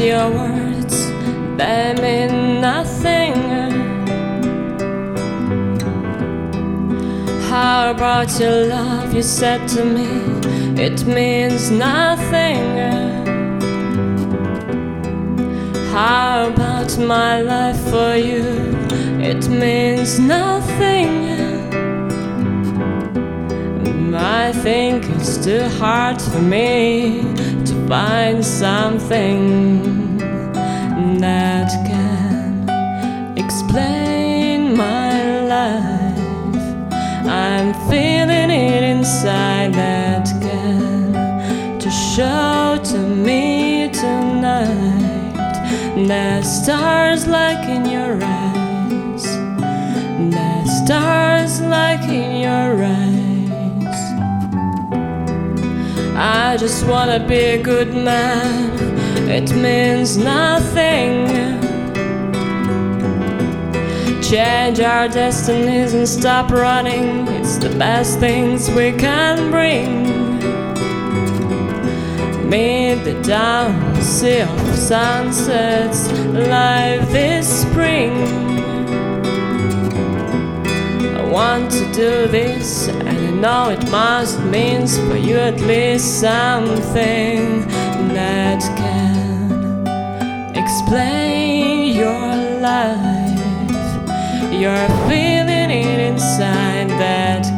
your words, they mean nothing. How about your love? You said to me, it means nothing. How about my life for you? It means nothing. I think it's too hard for me to find something that can explain my life. I'm feeling it inside that can to show to me tonight. There's stars like in your eyes, there's stars like in your eyes. I just wanna be a good man, it means nothing. Change our destinies and stop running, it's the best things we can bring. Meet the down sea of sunsets, live this spring. I want to do this, and I know it must mean for you at least something that can explain your life. You're feeling it inside that